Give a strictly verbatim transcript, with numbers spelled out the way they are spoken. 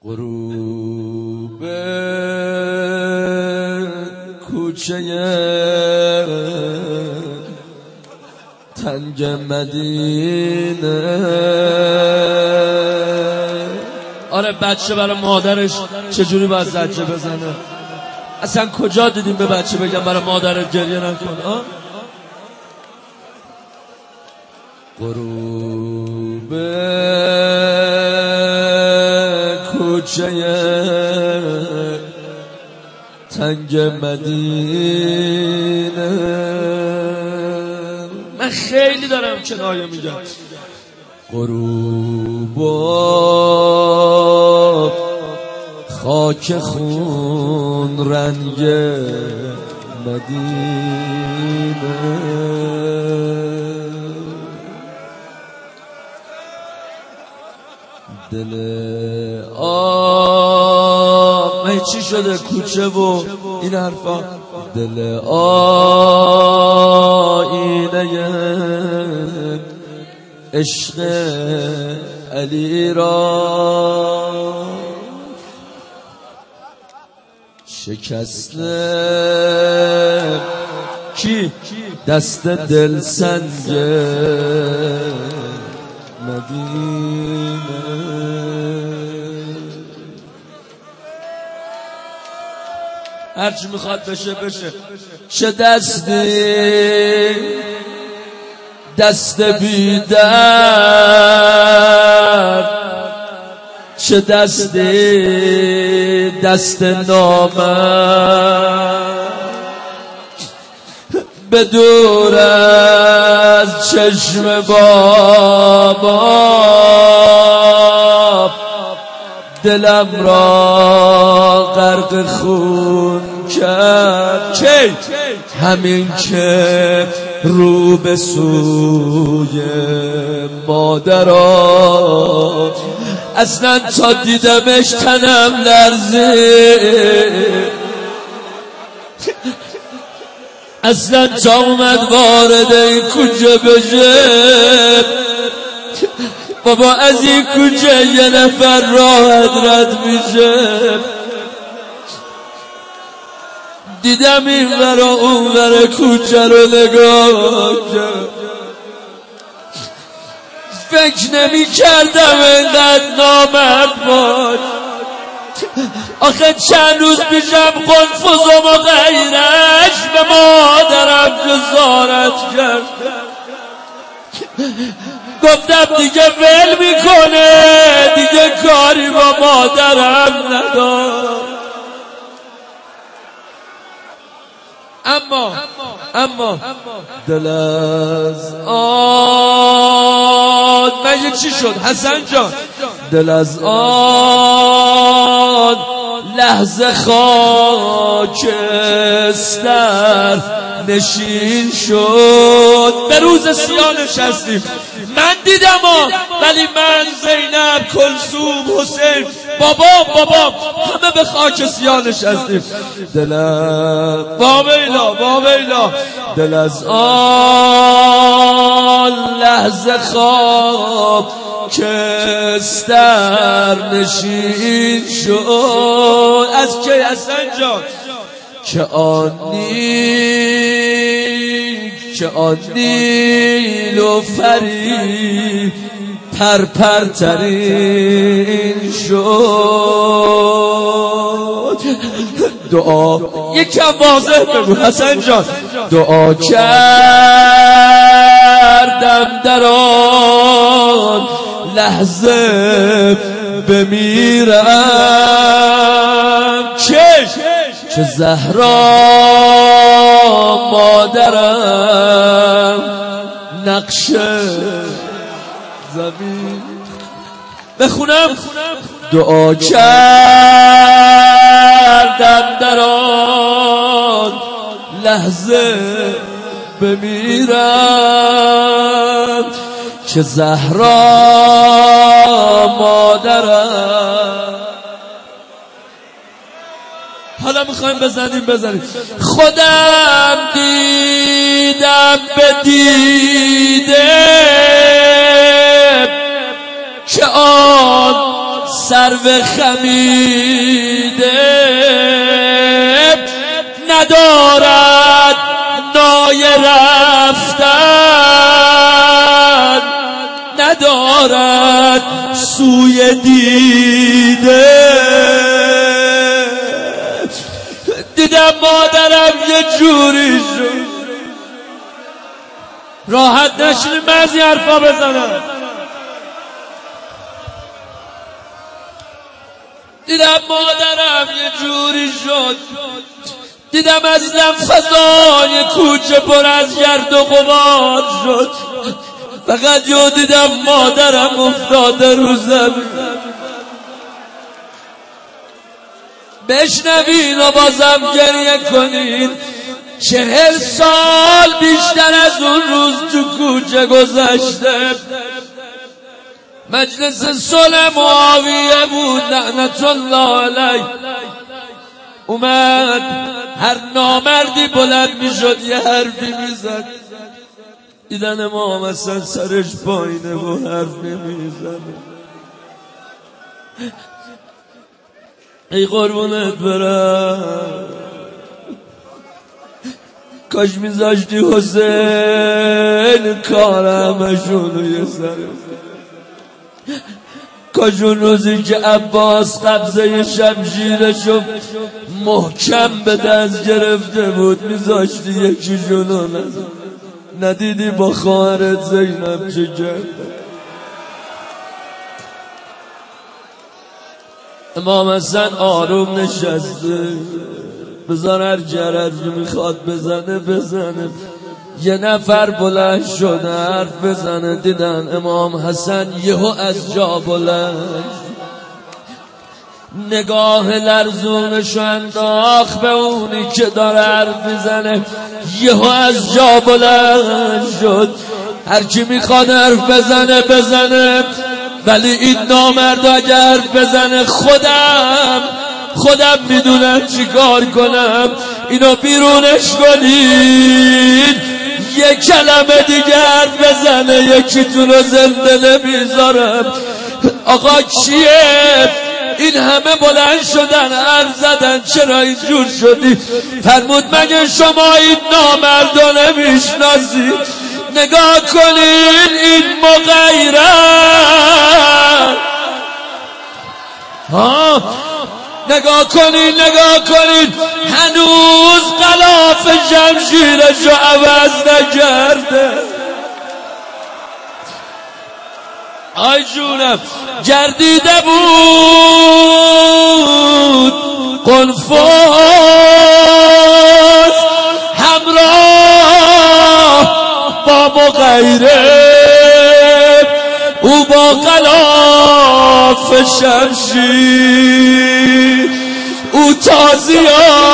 غروب کوچه تنگ مدینه. آره بچه برای مادرش چجوری باید زجه بزنه؟ اصلا کجا دیدیم به بچه بگم برای مادرت گریه نکن؟ آه؟ غروب کوچه تنگ مدینه. من خیلی دارم کنایه میگم. غروب خاک خون رنگ مدینه. دل آب من چی شده کوچه و این حرفا؟ دل آینه عشق علی را شکسته کی؟ دست دل سنگ مدینه. هرچی میخواد بشه بشه. چه دستی دست بی درد، چه دستی دست نامرد، به دور از چشم بابا دلم را غرق خون کرد. چی؟ همین که رو به سوی مادرم، اصلا تا دیدمش تنم لرزید، اصلا تا اومد وارد این کوچه بشه بابا از این کوچه یه نفر راحت رد میشه. دیدم این ورا اون ورا کوچه رو نگاه کرد، فکر نمی کردم اینقدر نامرد باش. آخه چند روز پیشم قنفذم و غیرش به مادرم جسارت کرد. گفتم دیگه ول میکنه، دیگه کاری با مادرم ندار. اما اما دل از آن مگه چی شد حسن جان؟ دل از آن لحظه خاکستر نشین شد. به روز سیاه نشستیم، من دیدم ها، ولی من، زینب، کلثوم، حسین، بابا بابا همه به خاک سیاه نشستیم. دل از بابیلا بابیلا دل از آن لحظه خاکستر نشین شد. از کی حسن جان؟ که آن نیک که آن نیلوفری پرپرترین شد. دعا یکم واضح بگو حسن جان. دعا کردم در آن لحظه بمیرم که که زهرا مادرم نقش زمین. بخونم دعا کردم در آن لحظه بمیرم که زهرا مادرم. حالا میخوایم بزنیم بزنیم. خودم دیدم به دیده که آن سرو خمیده ندارد نای رفتن، ندارد سوی دیده. دیدم مادرم یه جوری شد راحت نشینیم من از این حرفا بزنم. دیدم مادرم یه جوری شد، دیدم عزیزم فضای کوچه پر از گرد و غبار شد. فقط یه دیدم مادرم افتاده رو زمین. بشنوین و بازم گریه کنین، چهل سال بیشتر از اون روز تو کوچه گذشته. مجلس صلح معاویه بود لعنت الله علیه. اومد هر نامردی بلند میشد یه حرفی میزد. دیدن امام حسن سرش پایینه و حرف نمیزنه. ای قربونت برم، کاش میذاشتی حسین کار همشونو یه سره. کاش اون روزی که عباس قبضه شمشیرشو محکم به دست گرفته بود میذاشتی یکیشونو نزد. ندیدی با خواهرت زینب چه کرد؟ امام حسن آروم نشسته، بذار هر جرد میخواد بزنه بزنه. یه نفر بلند شده حرف بزنه. دیدن امام حسن یهو از جا بلند، نگاه لرزونشو انداخت به اونی که داره حرف میزنه. یهو از جا بلند شد، هرچی میخواد حرف بزنه بزنه، ولی این نامرد اگر حرف بزنه خودم خودم میدونم چی کار کنم. اینو بیرونش کنین، یک کلمه دیگه حرف بزنه یکیتون رو زنده نمیذارم. آقا کیه؟ این همه بلند شدن حرف زدن، چرا اینجور شدی؟ فرمود مگه شما این نامردو نمیشناسی؟ نگاه کنین این مغیرت، ها نگاه کنین نگاه کنین، هنوز غلاف شمشیرشو عوض نکرده. آی جونم گردیده بود قنفذ همراه با مغیره، او با غلاف شمشیر، او تازیان